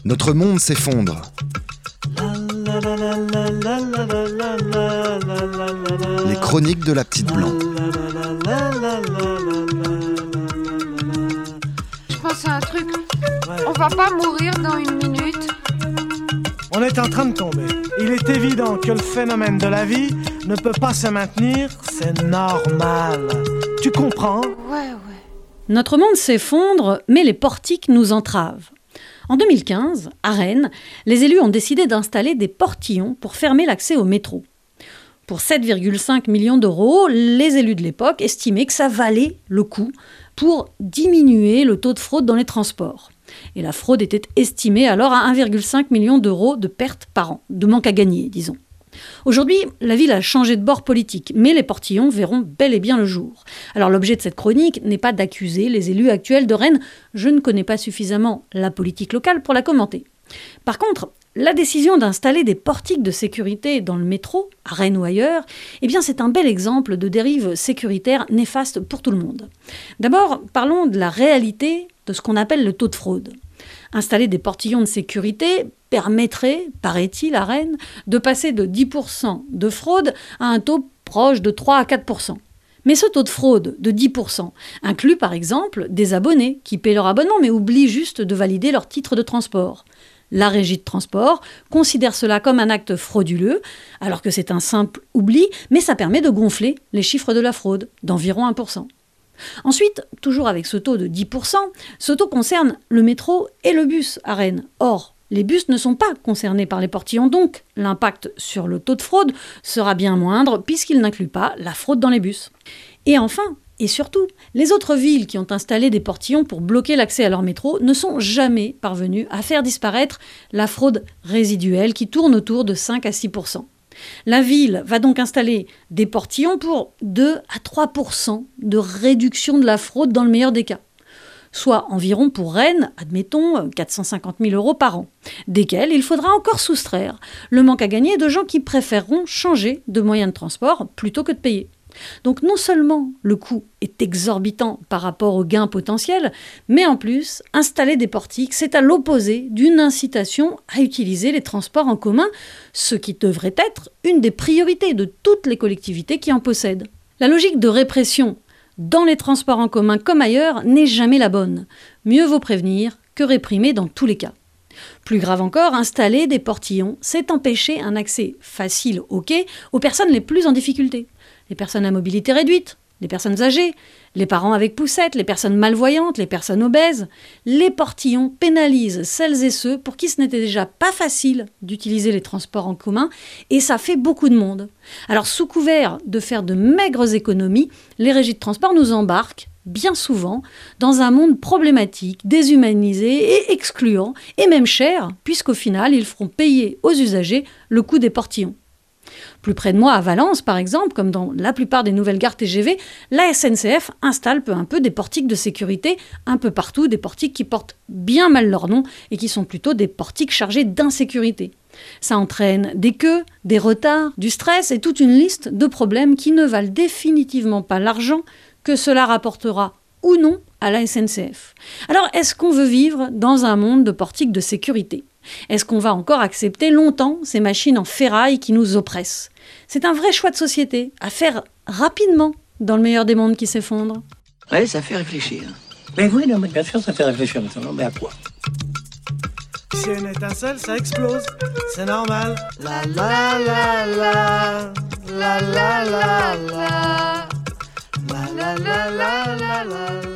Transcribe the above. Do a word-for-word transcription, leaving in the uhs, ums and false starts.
Notre monde s'effondre. Les chroniques de la petite blanc. Je pense à un truc. On va pas mourir dans une minute. On est en train de tomber. Il est évident que le phénomène de la vie ne peut pas se maintenir, c'est normal. Tu comprends ? Ouais, ouais. Notre monde s'effondre, mais les portiques nous entravent. En deux mille quinze, à Rennes, les élus ont décidé d'installer des portillons pour fermer l'accès au métro. Pour sept virgule cinq millions d'euros, les élus de l'époque estimaient que ça valait le coup pour diminuer le taux de fraude dans les transports. Et la fraude était estimée alors à un virgule cinq million d'euros de pertes par an, de manque à gagner, disons. Aujourd'hui, la ville a changé de bord politique, mais les portillons verront bel et bien le jour. Alors l'objet de cette chronique n'est pas d'accuser les élus actuels de Rennes. Je ne connais pas suffisamment la politique locale pour la commenter. Par contre, la décision d'installer des portiques de sécurité dans le métro, à Rennes ou ailleurs, eh bien c'est un bel exemple de dérive sécuritaire néfaste pour tout le monde. D'abord, parlons de la réalité de ce qu'on appelle le taux de fraude. Installer des portillons de sécurité permettrait, paraît-il à Rennes, de passer de dix pour cent de fraude à un taux proche de trois à quatre pour cent. Mais ce taux de fraude de dix pour cent inclut par exemple des abonnés qui paient leur abonnement mais oublient juste de valider leur titre de transport. La régie de transport considère cela comme un acte frauduleux, alors que c'est un simple oubli, mais ça permet de gonfler les chiffres de la fraude d'environ un pour cent. Ensuite, toujours avec ce taux de dix pour cent, ce taux concerne le métro et le bus à Rennes. Or, les bus ne sont pas concernés par les portillons, donc l'impact sur le taux de fraude sera bien moindre puisqu'il n'inclut pas la fraude dans les bus. Et enfin, et surtout, les autres villes qui ont installé des portillons pour bloquer l'accès à leur métro ne sont jamais parvenues à faire disparaître la fraude résiduelle qui tourne autour de cinq à six pour cent. La ville va donc installer des portillons pour deux à trois pour cent de réduction de la fraude dans le meilleur des cas. Soit environ pour Rennes, admettons, quatre cent cinquante mille euros par an, desquels il faudra encore soustraire le manque à gagner de gens qui préféreront changer de moyen de transport plutôt que de payer. Donc non seulement le coût est exorbitant par rapport aux gains potentiels, mais en plus, installer des portiques, c'est à l'opposé d'une incitation à utiliser les transports en commun, ce qui devrait être une des priorités de toutes les collectivités qui en possèdent. La logique de répression dans les transports en commun comme ailleurs n'est jamais la bonne. Mieux vaut prévenir que réprimer dans tous les cas. Plus grave encore, installer des portillons, c'est empêcher un accès facile au quai aux personnes les plus en difficulté. Les personnes à mobilité réduite, les personnes âgées, les parents avec poussette, les personnes malvoyantes, les personnes obèses. Les portillons pénalisent celles et ceux pour qui ce n'était déjà pas facile d'utiliser les transports en commun, et ça fait beaucoup de monde. Alors sous couvert de faire de maigres économies, les régies de transport nous embarquent bien souvent dans un monde problématique, déshumanisé et excluant, et même cher, puisqu'au final, ils feront payer aux usagers le coût des portillons. Plus près de moi, à Valence, par exemple, comme dans la plupart des nouvelles gares T G V, la S N C F installe peu à peu des portiques de sécurité un peu partout, des portiques qui portent bien mal leur nom et qui sont plutôt des portiques chargés d'insécurité. Ça entraîne des queues, des retards, du stress et toute une liste de problèmes qui ne valent définitivement pas l'argent que cela rapportera ou non à la S N C F. Alors, est-ce qu'on veut vivre dans un monde de portiques de sécurité ? Est-ce qu'on va encore accepter longtemps ces machines en ferraille qui nous oppressent ? C'est un vrai choix de société, à faire rapidement dans le meilleur des mondes qui s'effondre. Oui, ça fait réfléchir. Mais oui, non, mais bien sûr, ça fait réfléchir maintenant, mais à quoi ? Si une étincelle, ça explose, c'est normal. La la la la, la la la la, la la la la la la.